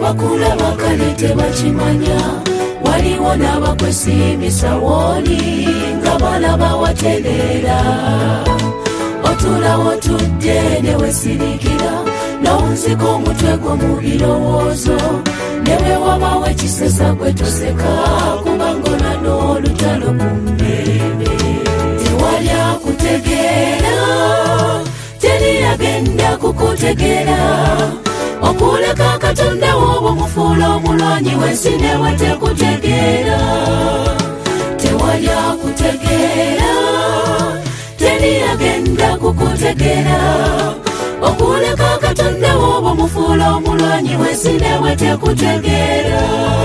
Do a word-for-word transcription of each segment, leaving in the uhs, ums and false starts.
abakulaba kale tebakimanya waliwo n'abakwesiimisa wooli nga balaba watereera otulawo tudde ne wesirikira n'owunzika omutwe gwo mu birowoozo ne bwe wabawo ekisesa gwe toseka kubanga olwa n'olutalo ku mmeeme tewali akutegeera teri agenda kukutegeera okuleka Katonda w'obwo mufuula omulwanyi w'ensi ne watekutegeera tewali akutegeera teri agenda kukutegeera okuleka Katonda w'obwo mufuula omulwanyi w'ensi ne watekutegeera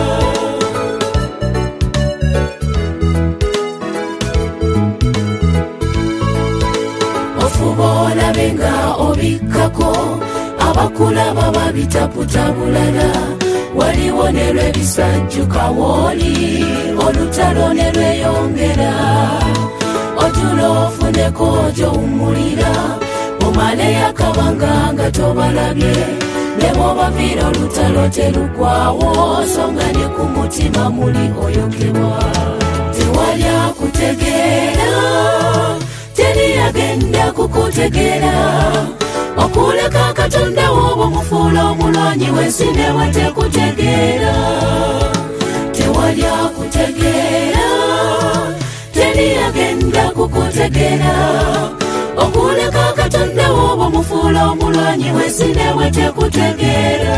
ofuba olabe nga obikkako abakulaba babitaputa bulala waliwo ne lw'ebisajjuka wooli olutalo ne lweyongera ojula ofuneko gy'owummulira omaleyo akabanga nga tobalabye ne bw'obaviira olutalo terugwawo songa ne ku mutima muli oyokebwa tewali akutegeera teri agenda kukutegeera okuleka Katonda w'obwo mufuula omulwanyi w'ensi ne watekutegeera tewali akutegeera teri agenda kukutegeera okuleka Katonda w'obwo mufuula omulwanyi w'ensi ne watekutegeera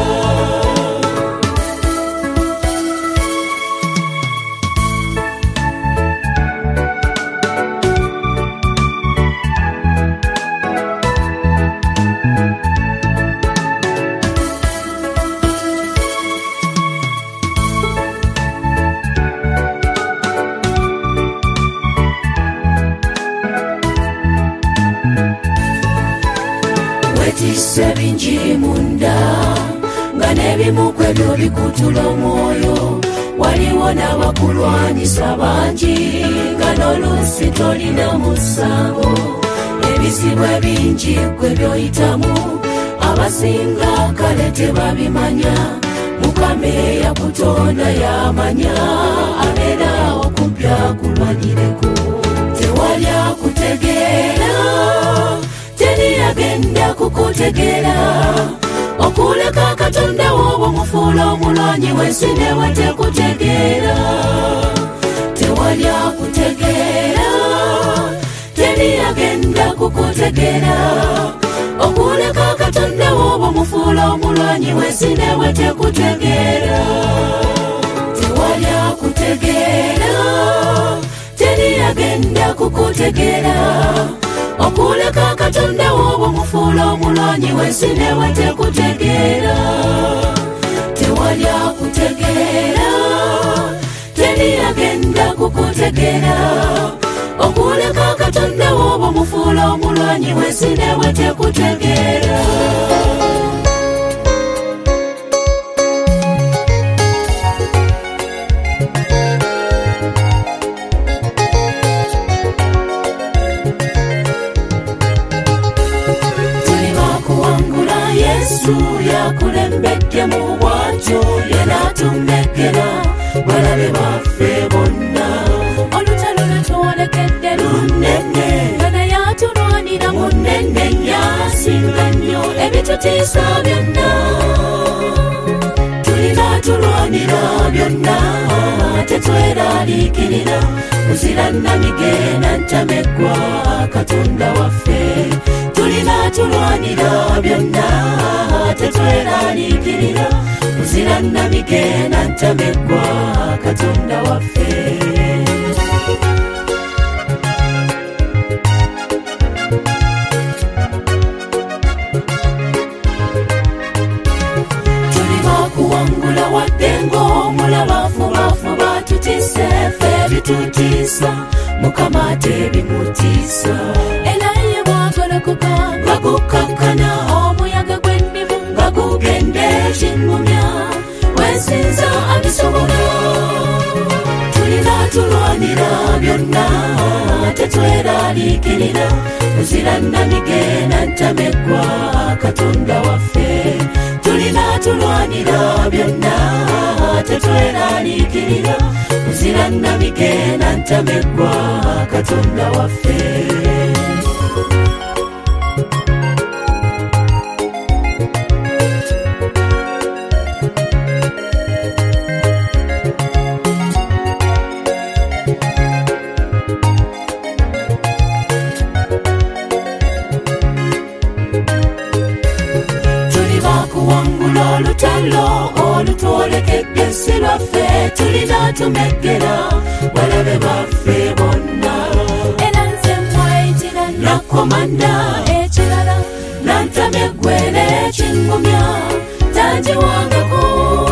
wetisse bingi munda nga n'ebimu kwebyo bikutula omwoyo waliwo n'abakulwanyisa bangi nga n'oluusi tolina musango ebizibu ebingi kwebyoyitamu abasinga kale tebabimanya mukama eyakutonda yamanya abeera okumpi akulwanireko tewali akutegeera teri agenda kukutegeera okuleka Katonda w'obwo mufuula omulwanyi w'ensi ne watekutegeera tewali akutegeera teri agenda kukutegeera okuleka Katonda w'obwo mufuula omulwanyi w'ensi ne watekutegeera tewali akutegeera teri agenda kukutegeera okuleka Katonda w'obwo mufuula omulwanyi w'ensi ne watekutegeera tewali akutegeera teri agenda kukutegeera okuleka Katonda w'obwo mufuula omulwanyi w'ensi ne watekutegeera Yesu yakulembedde mu bwatyo yenatumekera balabe baffe bonna olutalo lwetwolekedde lunene nga yatulwanira munene nyasinga nnyo ebitutiisa byonna tulina tulwanira byonna tetweraliikirira muzira namigenda ntameggwa Katonda waffe tulina tulwanira byonna tetweraliikirira muzira namigenda ntameggwa Katonda waffe tulina kuwangula wadde ng'omulabafubafuba tutise ffe bitutiisa mukama tebimutiisa enaye bwagolokoka nga gukakkana omuyaga gw'endimu nga gugende kinnumya wensinza abisobola tulina tulwanira byonna tetweraliikirira muzira namigenda ntameggwa Katonda waffe tulina tulina tulwanira byonna tetweraliikirira muzira nabigenda ntameggwa katonda waffe olutalo olutwolekedde si lwaffe tulina tumeggera balabe baffe bonna era nze mwayitira nakomanda ekirala nantameggwere ekingumya tanjiwangako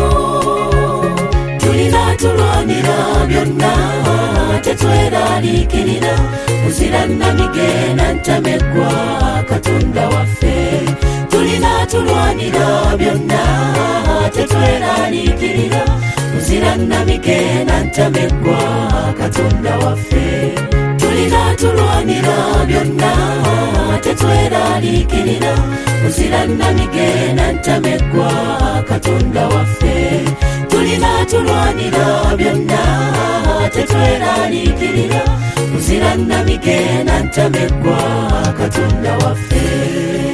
tulina tulwanira byonna tetweraliikirira muzira namigenda ntameggwa katonda waffe tulina tulwanira byonna tetweraliikirira muzira namigenda ntameggwa katonda waffe tulina tulwanira byonna tetweraliikirira muzira namigenda ntameggwa katonda waffe tulina tulwanira byonna tetweraliikirira muzira namigenda ntameggwa katonda waffe